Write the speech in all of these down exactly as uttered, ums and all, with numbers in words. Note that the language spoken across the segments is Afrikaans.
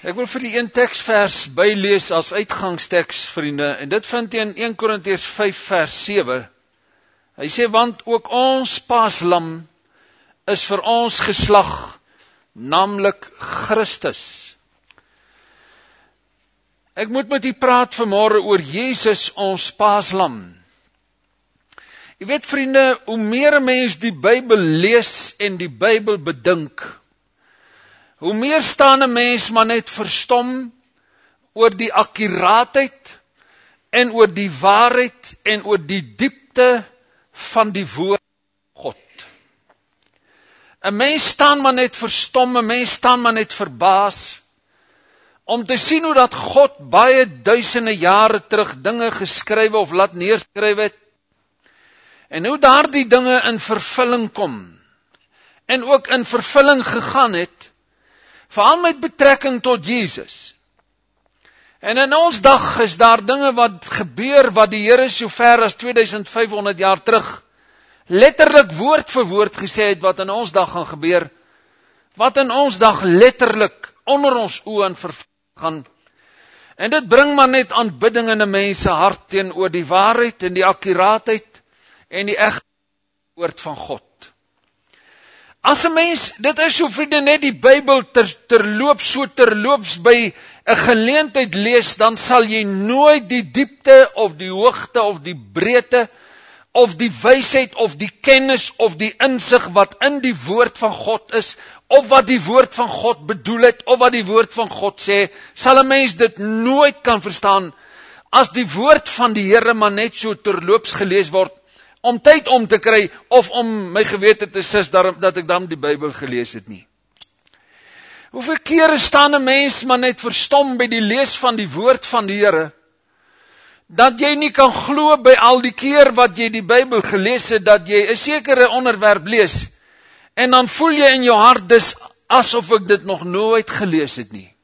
Ek wil vir die een teksvers bylees as uitgangsteks, vriende, en dit vind jy in Eerste Korintiërs vyf vers sewe. Hy sê, want ook ons paaslam is vir ons geslag, naamlik Christus. Ek moet met u praat vanmôre oor Jesus, ons paaslam. Jy weet, vriende, hoe meer 'n mens die Bybel lees en die Bybel bedink, hoe meer staan 'n mens maar net verstom oor die akkuraatheid en oor die waarheid en oor die diepte van die woord God. 'n Mens staan maar net verstom, 'n mens staan maar net verbaas om te sien hoe dat God baie duisende jare terug dinge geskrywe of laat neerskryf het en hoe daardie dinge in vervulling kom en ook in vervulling gegaan het, veral met betrekking tot Jesus. En in ons dag is daar dinge wat gebeur wat die Here so ver as twee duisend vyf honderd jaar terug letterlik woord vir woord gesê het wat in ons dag gaan gebeur, wat in ons dag letterlik onder ons oë in vervulling gaan. En dit bring maar net aanbidding in 'n mens se hart teenoor die waarheid en die akkuraatheid en die egte woord van God. As 'n mens, dit is so vriende, net die Bybel ter, terloop, so terloops by 'n geleentheid lees, dan sal jy nooit die diepte of die hoogte of die breedte of die wysheid of die kennis of die insig wat in die woord van God is, of wat die woord van God bedoel het, of wat die woord van God sê, sal 'n mens dit nooit kan verstaan as die woord van die Here maar net so terloops gelees word, om tyd om te kry, of om my gewete te sis, dat ek dan die Bybel gelees het nie. Hoeveel kere staan 'n mens maar net verstom by die lees van die woord van die Here, dat jy nie kan glo by al die keer wat jy die Bybel gelees het, dat jy 'n sekere onderwerp lees, en dan voel jy in jou hart, dis asof ek dit nog nooit gelees het nie.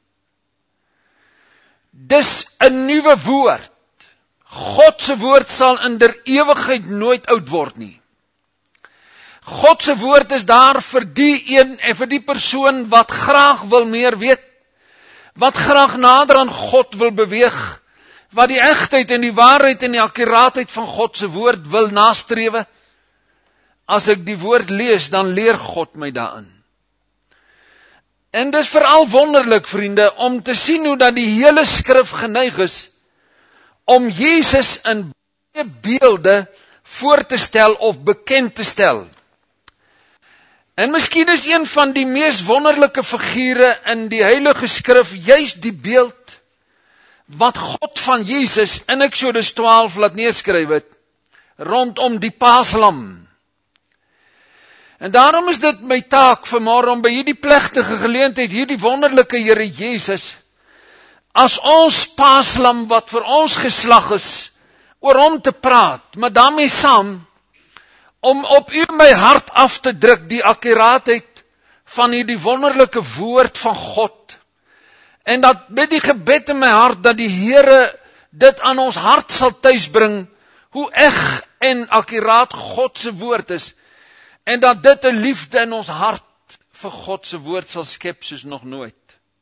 Dis 'n nuwe woord. God se woord sal in der ewigheid nooit oud word nie. God se woord is daar vir die een en vir die persoon wat graag wil meer weet, wat graag nader aan God wil beweeg, wat die egtheid en die waarheid en die akkuraatheid van God se woord wil nastrewe. As ek die woord lees, dan leer God my daarin. En dis veral wonderlik, vriende, om te sien hoe dat die hele skrif geneig is om Jesus in baie beelde voor te stel of bekend te stel. En miskien is een van die mees wonderlike figure in die Heilige Skrif juis die beeld wat God van Jesus in Eksodus twaalf laat neerskryf het, rondom die paaslam. En daarom is dit my taak vanmôre om by hierdie plegtige geleentheid, hierdie wonderlike Here Jesus, as ons paaslam wat vir ons geslag is, oor hom te praat, maar daarmee saam, om op u my hart af te druk die akkuraatheid van hierdie wonderlike woord van God, en dat met die gebed in my hart, dat die Here dit aan ons hart sal tuisbring, hoe eg en akkuraat God se woord is, en dat dit 'n liefde in ons hart vir God se woord sal skep soos nog nooit.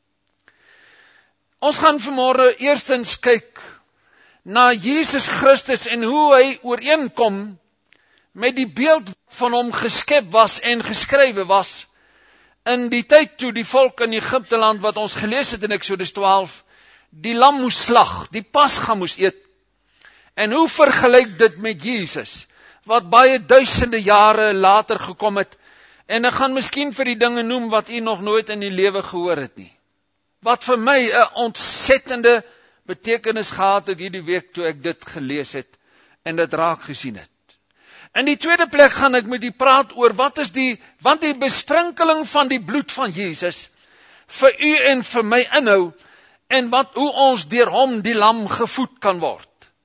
Ons gaan vanmôre eerstens kyk na Jesus Christus en hoe hy ooreenkom met die beeld van hom geskep was en geskrywe was in die tyd toe die volk in Egipte land wat ons gelees het in Eksodus twaalf, die lam moes slag, die pasga moes eet. En hoe vergelyk dit met Jesus, wat baie duisende jare later gekom het, en ek gaan miskien vir die dinge noem wat u nog nooit in die lewe gehoor het nie. Wat vir my 'n ontsettende betekenis gehad het hierdie week toe ek dit gelees het en dit raak gesien het. In die tweede plek gaan ek met u praat oor wat is die, want die besprinkeling van die bloed van Jesus vir u en vir my inhou en wat hoe ons deur hom die lam gevoed kan word.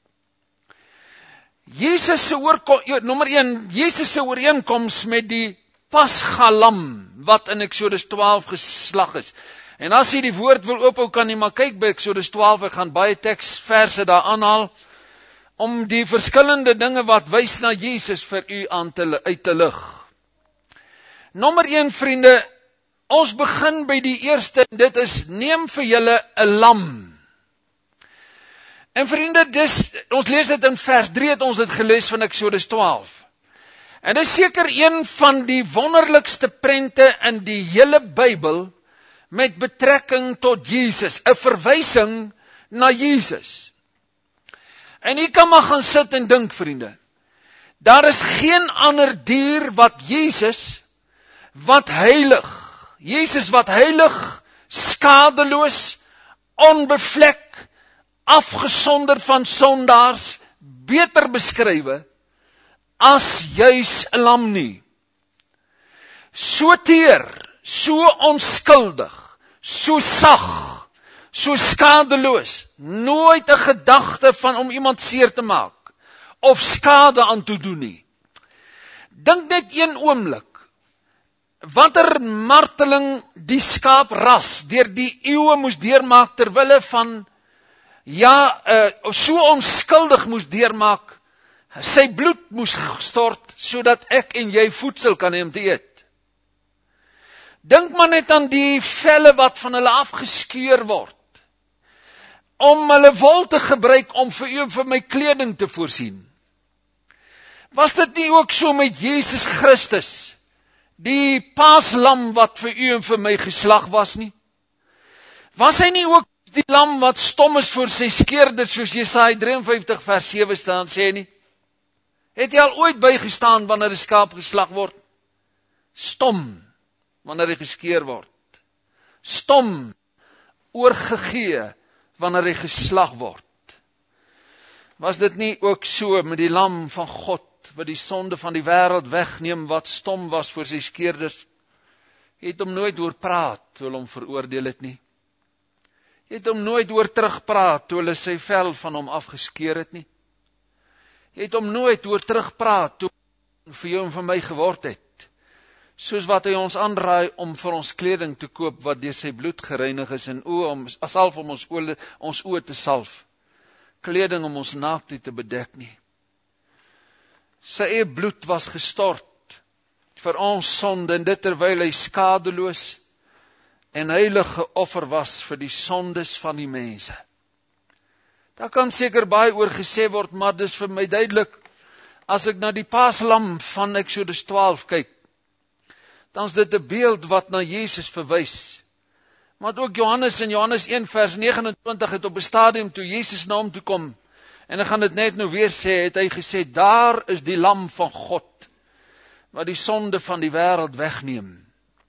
Jesus se oorkom, nommer een, Jesus se ooreenkoms met die pasga lam wat in Eksodus twaalf geslag is. En as jy die woord wil ophou, kan jy maar kyk by Eksodus twaalf, ek gaan baie teksverse daar aanhaal, om die verskillende dinge wat wys na Jesus vir u aan te, uit te lig. Nommer een, vriende, Ons begin by die eerste, en dit is, neem vir julle 'n lam. En vriende, dis, ons lees dit in vers drie, het ons dit gelees van Eksodus twaalf. En dit is seker een van die wonderlikste prente in die hele Bybel, met betrekking tot Jesus, 'n verwysing na Jesus. En jy kan maar gaan sit en dink, vriende. Daar is geen ander dier wat Jesus, wat heilig, Jesus wat heilig, skadeloos, onbevlek, afgesonder van sondaars, beter beskrywe, as juis 'n lam nie. So teer, so onskuldig, so sag, so skadeloos, nooit 'n gedagte van om iemand seer te maak, of skade aan te doen nie. Dink net een oomblik, watter marteling die skaapras deur die eeue moes deurmaak, terwille van, ja, uh, so onskuldig moes deurmaak, sy bloed moes gestort, sodat ek en jy voedsel kan hê om te eet. Dink maar net aan die velle wat van hulle afgeskeur word, om hulle wol te gebruik om vir u en vir my kleding te voorsien. Was dit nie ook so met Jesus Christus, die paaslam wat vir u en vir my geslag was nie? Was hy nie ook die lam wat stom is voor sy skeerder, soos Jesaja drie en vyftig vers sewe staan sê nie? Het jy al ooit bygestaan wanneer 'n skaap geslag word? Stom, wanneer hy geskeer word. Stom, oorgegee, wanneer hy geslag word. Was dit nie ook so met die lam van God, wat die sonde van die wêreld wegneem, wat stom was voor sy skeerders? Jy het hom nooit oor praat, toe hulle hom veroordeel het nie. Jy het hom nooit oor terugpraat, toe hulle sy vel van hom afgeskeer het nie. Jy het hom nooit oor terugpraat, toe vir jou en vir my geword het. Soos wat hy ons aanraai om vir ons kleding te koop, wat deur sy bloed gereinig is, en oë om, salf om ons oë, ons oë te salf. Kleding om ons naaktheid te bedek nie. Sy eie bloed was gestort vir ons sonde, en dit terwyl hy skadeloos en heilige offer was vir die sondes van die mense. Daar kan seker baie oor gesê word, maar dis vir my duidelik, as ek na die paaslam van Eksodus twaalf kyk, dan is dit 'n beeld wat na Jesus verwys. Maar ook Johannes in Johannes een vers negen en twintig het op 'n stadium toe Jesus na hom toe kom, en ek gaan dit net nou weer sê, het hy gesê, daar is die lam van God, wat die sonde van die wêreld wegneem.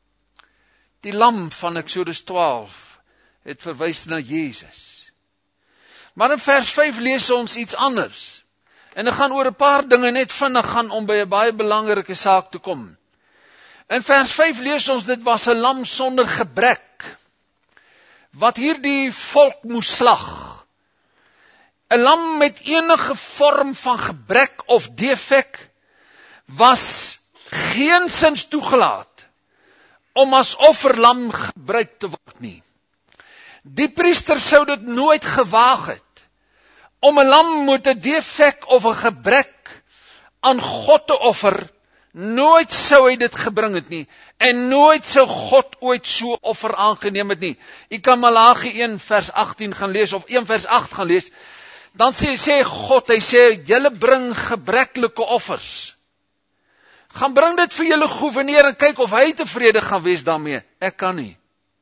Die lam van Eksodus twaalf het verwys na Jesus. Maar in vers vyf lees ons iets anders. En ek gaan oor 'n paar dinge net vinnig gaan om by 'n baie belangrike saak te kom. In vers vyf lees ons, dit was 'n lam sonder gebrek, wat hierdie volk moes slag. 'n Lam met enige vorm van gebrek of defek was geensins toegelaat om as offerlam gebruik te word nie. Die priester sou dit nooit gewaag het om 'n lam met 'n defek of 'n gebrek aan God te offer. Nooit sou hy dit gebring het nie, en nooit sou God ooit so offer aangeneem het nie. U kan Malagi een vers agttien gaan lees, of een vers agt gaan lees, dan sê, sê God, hy sê, julle bring gebreklike offers. Gaan bring dit vir julle gouverneur, en kyk of hy tevrede gaan wees daarmee. Ek kan nie.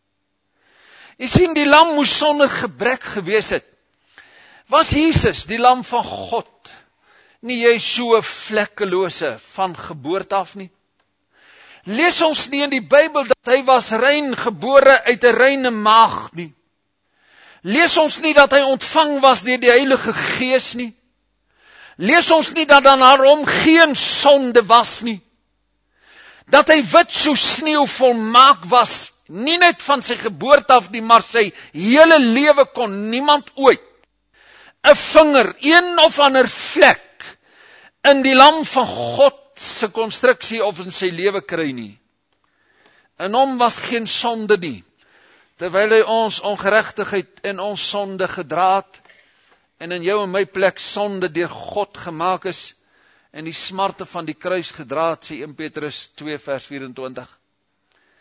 Jy sien, die lam moes sonder gebrek gewees het. Was Jesus, die lam van God, nie jy so vlekkelose van geboorte af nie? Lees ons nie in die Bybel dat hy was rein gebore uit 'n reine maag nie? Lees ons nie dat hy ontvang was deur die Heilige Gees nie? Lees ons nie dat dan aan hom geen sonde was nie? Dat hy wit so sneeu volmaak was, nie net van sy geboorte af nie, maar sy hele lewe kon niemand ooit 'n vinger, een of ander vlek in die lam van God se konstruksie of in sy lewe kry nie. In hom was geen sonde nie, terwyl hy ons ongeregtigheid en ons sonde gedra het, en in jou en my plek sonde deur God gemaak is, en die smarte van die kruis gedra het, sê een Petrus twee vers vyf en twintig.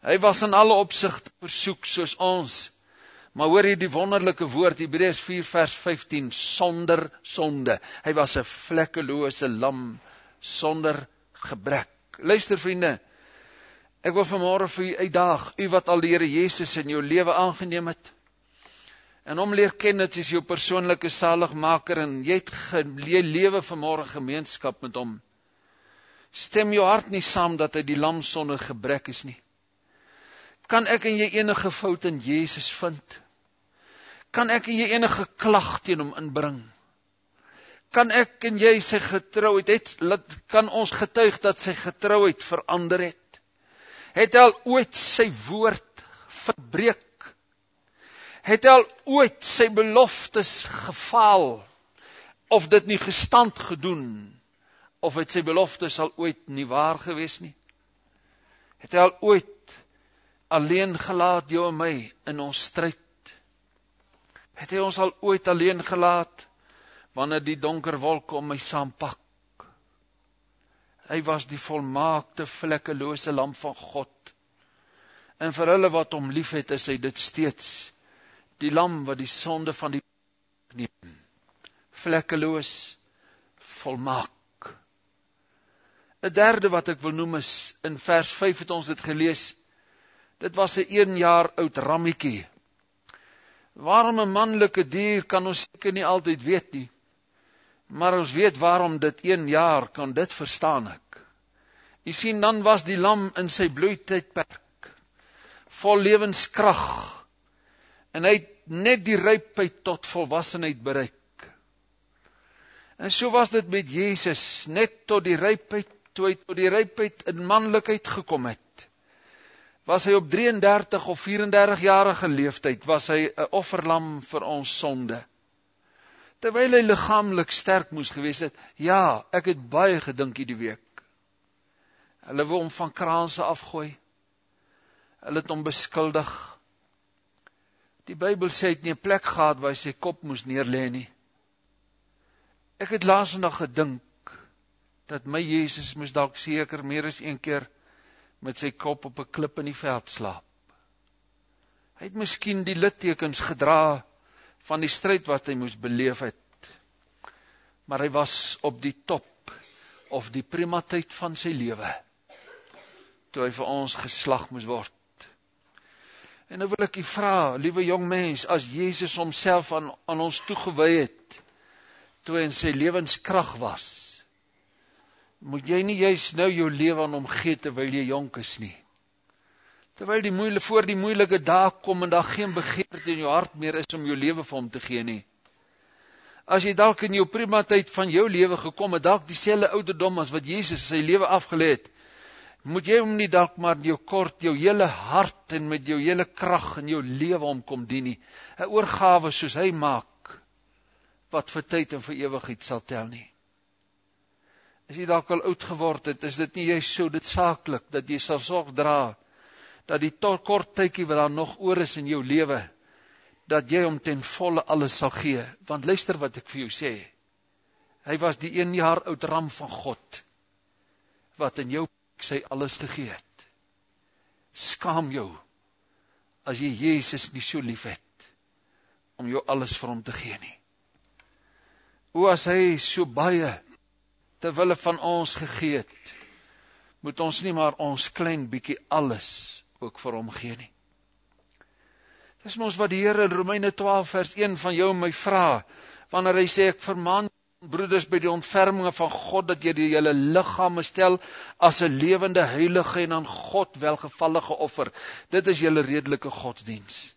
Hy was in alle opsigte versoek soos ons. Maar hoor hier die wonderlike woord, Hebreërs vier vers vyftien, sonder sonde. Hy was 'n vlekkelose lam, sonder gebrek. Luister vriende, ek wil vanmôre vir u uitdaag, u wat al die Here Jesus in jou lewe aangeneem het, en hom leer ken as jou persoonlike saligmaker, en jy het jy lewe vanmôre gemeenskap met hom. Stem jou hart nie saam dat hy die lam sonder gebrek is nie. Kan ek en jy enige fout in Jesus vind? Kan ek en jy enige klag teen hom inbring? Kan ek en jy sy getrouheid, het, kan ons getuig dat sy getrouheid verander het? Het hy al ooit sy woord verbreek? Het hy al ooit sy beloftes gefaal? Of dit nie gestand gedoen? Of het sy beloftes al ooit nie waar gewees nie? Het hy al ooit alleen gelaat jou en my in ons stryd? Het hy ons al ooit alleen gelaat wanneer die donker wolke om my saampak? Hy was die volmaakte vlekkelose lam van God. En vir hulle wat hom liefhet, is hy dit steeds. Die lam wat die sonde van die neem. Vlekkeloos, volmaak. 'n Derde wat ek wil noem is, in vers vyf het ons dit gelees, dit was 'n een jaar oud rammetjie. Waarom 'n manlike dier kan ons seker nie altyd weet nie, maar ons weet waarom dit een jaar kan, dit verstaan ek. Jy sien, dan was die lam in sy bloeitydperk, vol lewenskrag, en hy het net die rypheid tot volwassenheid bereik. En so was dit met Jesus, net tot die rypheid, toe hy tot die rypheid in manlikheid gekom het, was hy op drieëndertig of vierendertig-jarige leeftyd, was hy 'n offerlam vir ons sonde. Terwyl hy liggaamlik sterk moes gewees het, ja, ek het baie gedink hierdie week. Hulle wou hom van kraanse afgooi. Hulle het hom beskuldig. Die Bybel sê hy het nie 'n plek gehad waar hy sy kop moes neerlê nie. Ek het laas nog gedink dat my Jesus moes dalk seker meer as een keer met sy kop op 'n klip in die veld slaap. Hy het miskien die littekens gedra van die stryd wat hy moes beleef het. Maar hy was op die top of die primateit van sy lewe, toe hy vir ons geslag moes word. En nou wil ek u vra, liewe jong mens, as Jesus homself aan, aan ons toegewy het, toe hy in sy lewenskrag was, moet jy nie juist nou jou lewe aan hom gee terwyl jy jonk is nie. Terwyl die moeilike, voor die moeilike dae kom en daar geen begeerte in jou hart meer is om jou lewe vir hom te gee nie. As jy dalk in jou primateit van jou lewe gekom het, dalk dieselfde ouderdom as wat Jesus sy lewe afgelê het, moet jy hom nie dalk maar jou kort, jou hele hart en met jou hele krag in jou lewe om kom dien nie. 'n Oorgawe soos hy maak, wat vir tyd en vir ewigheid sal tel nie. As jy dalk al oud geword het, is dit nie juist so dit saaklik, dat jy sal sorg dra, dat die kort tydjie wat daar nog oor is in jou lewe, dat jy hom ten volle alles sal gee. Want luister wat ek vir jou sê, hy was die een jaar oud ram van God, wat in jou sy alles gegee het. Skaam jou, as jy Jesus nie so lief het, om jou alles vir hom te gee nie. O, as hy so baie, terwille van ons gegee het, moet ons nie maar ons klein bietjie alles ook vir hom gee nie. Dis mos wat die Here in Romeine twaalf vers een van jou en my vra, wanneer hy sê, ek vermaan broeders by die ontferminge van God, dat jy die julle liggame stel as 'n lewende, heilige en aan God welgevallige offer. Dit is julle redelike godsdiens.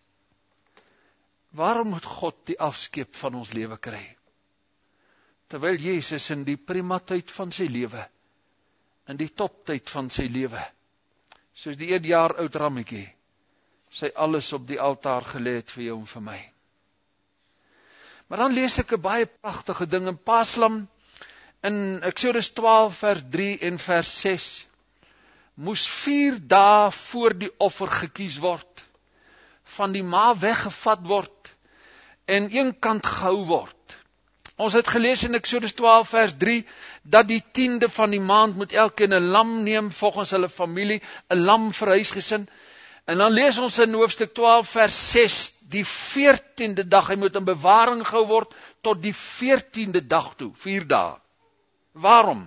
Waarom moet God die afskeep van ons lewe kry? Terwyl Jesus in die primateit van sy lewe, in die toptyd van sy lewe, soos die een jaar oud rammetjie, sy alles op die altaar gelê het vir jou en vir my. Maar dan lees ek 'n baie pragtige ding in Paslam, in Eksodus twaalf vers drie en vers ses, moes vier dae voor die offer gekies word, van die ma weggevat word, en een kant gehou word. Ons het gelees in Eksodus twaalf vers drie, dat die tiende van die maand moet elkeen 'n lam neem, volgens hulle familie, 'n lam vir huisgesin, En dan lees ons in hoofstuk twaalf vers ses, die veertiende dag, hy moet in bewaring gehou word, tot die veertiende dag toe, vier dae. Waarom?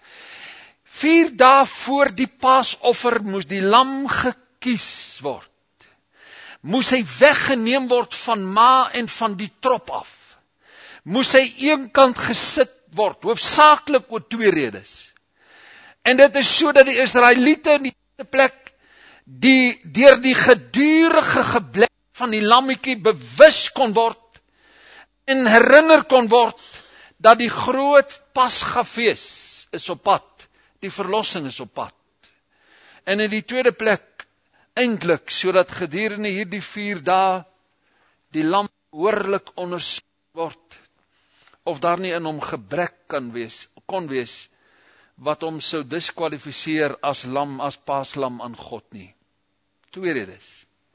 Vier dae voor die paasoffer moes die lam gekies word. Moes hy weggeneem word van ma en van die trop af. Moes hy eenkant gesit word, hoofsaaklik oor twee redes. En dit is so dat die Israeliete in die eerste plek die deur die gedurende geblik van die lammetjie bewus kon word en herinner kon word dat die groot Pasgafees is op pad, die verlossing is op pad. En in die tweede plek eintlik sodat gedurende hierdie vier dae die lam behoorlik ondersoek word of daar nie in hom gebrek kan wees, kon wees wat hom sou diskwalifiseer as lam, as paaslam aan God nie. Twee redes.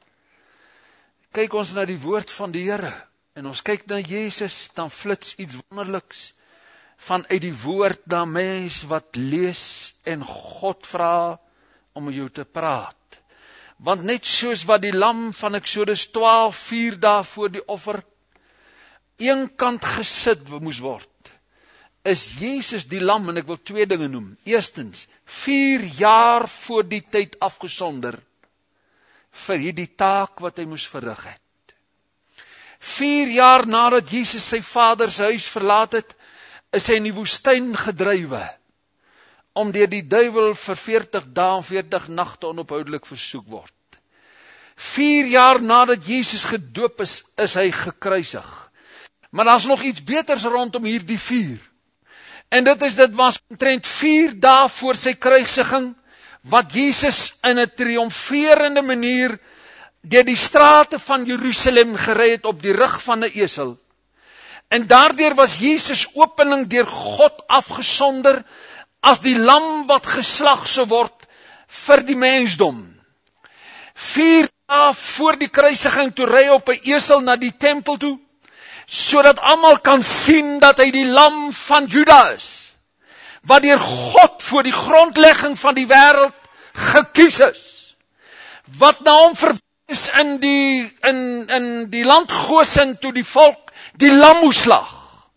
Kyk ons na die woord van die Here, en ons kyk na Jesus, dan flits iets wonderliks, vanuit die woord na mens wat lees, en God vra om met jou te praat. Want net soos wat die lam van Eksodus twaalf, vier dae voor die offer, eenkant gesit moes word, is Jesus die lam, en ek wil twee dinge noem. Eerstens, vier jaar voor die tyd afgesonder, vir hierdie taak wat hy moes verrig het. Vier jaar nadat Jesus sy vader se huis verlaat het, is hy in die woestyn gedrywe, om deur die duiwel vir veertig dae en veertig nagte onophoudelik versoek word. Vier jaar nadat Jesus gedoop is, is hy gekruisig. Maar daar's nog iets beters rondom hierdie vier. En dit is, dit was omtrent vier dae voor sy kruisiging, wat Jesus in 'n triomferende manier deur die strate van Jerusalem gery het op die rug van 'n esel. En daardeur was Jesus opening deur God afgesonder as die lam wat geslag sou word vir die mensdom. Vier dae voor die kruisiging toe ry op 'n esel na die tempel toe, sodat almal kan sien dat hy die lam van Juda is, wat deur God voor die grondlegging van die wêreld gekies is, wat na hom verwys in die, in, in die land Gosen toe die volk die lam moes slag.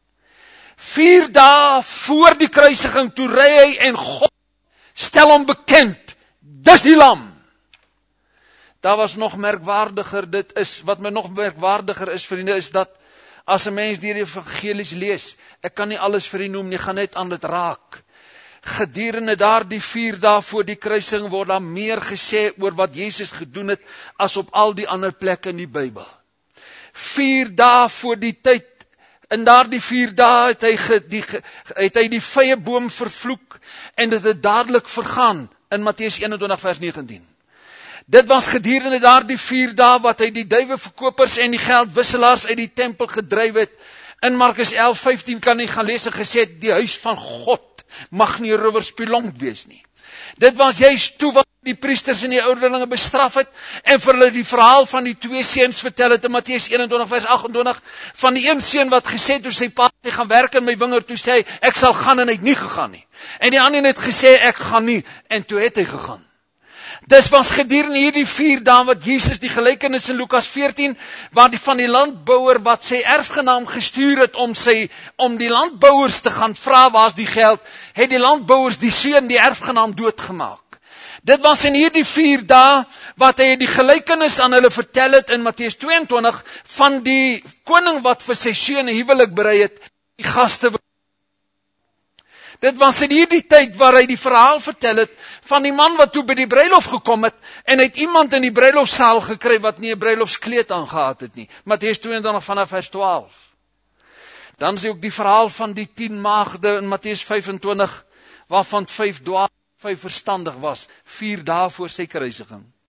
Vier dae voor die kruisiging toe ry hy en God stel hom bekend, dis die lam. Daar was nog merkwaardiger, dit is, wat my nog merkwaardiger is, vriende, is dat as 'n mens deur die evangelies lees, ek kan nie alles vir u noem nie, gaan net aan dit raak. Gedurende daardie vier dae voor die kruising word daar meer gesê oor wat Jesus gedoen het, as op al die ander plekke in die Bybel. Vier dae voor die tyd, in daardie vier dae het hy, ge, die, het hy die vrye boom vervloek, en dit het dadelik vergaan, in Matteus eenentwintig vers negentien. Dit was gedurende daardie vier dae wat hy die duiweverkopers en die geldwisselaars uit die tempel gedryf het. In Markus elf vyftien kan jy gaan lees en gesê het, die huis van God mag nie 'n rowerspelonk wees nie. Dit was juist toe wat die priesters en die ouderlinge bestraf het, en vir hulle die verhaal van die twee seuns vertel het in Matteus eenentwintig vers agtentwintig, van die een seun wat gesê het, toe sy pa hy gaan werk in my wingerd, toe sê hy, ek sal gaan, en hy het nie gegaan nie. En die ander het gesê, ek gaan nie, en toe het hy gegaan. Dis was gedurende hierdie vier dae wat Jesus die gelykenis in Lukas veertien, waar die van die landbouer wat sy erfgenaam gestuur het om sy om die landbouers te gaan vra waar's die geld, het die landbouers die seun die erfgenaam doodgemaak. Dit was in hierdie vier dae wat hy die gelykenis aan hulle vertel het in Matteus tweeëntwintig van die koning wat vir sy seun 'n huwelik berei het, die gaste. Dit was in hierdie tyd waar hy die verhaal vertel het van die man wat toe by die bruilof gekom het en hy het iemand in die bruilofsaal gekry wat nie 'n bruilofskleed aangehad het nie. Matteus tweeëntwintig vanaf vers twaalf. Dan sien ook die verhaal van die tien maagde in Matteus vyfentwintig waarvan vyf dwaas, vyf verstandig was, vier dae voor sy kruisiging.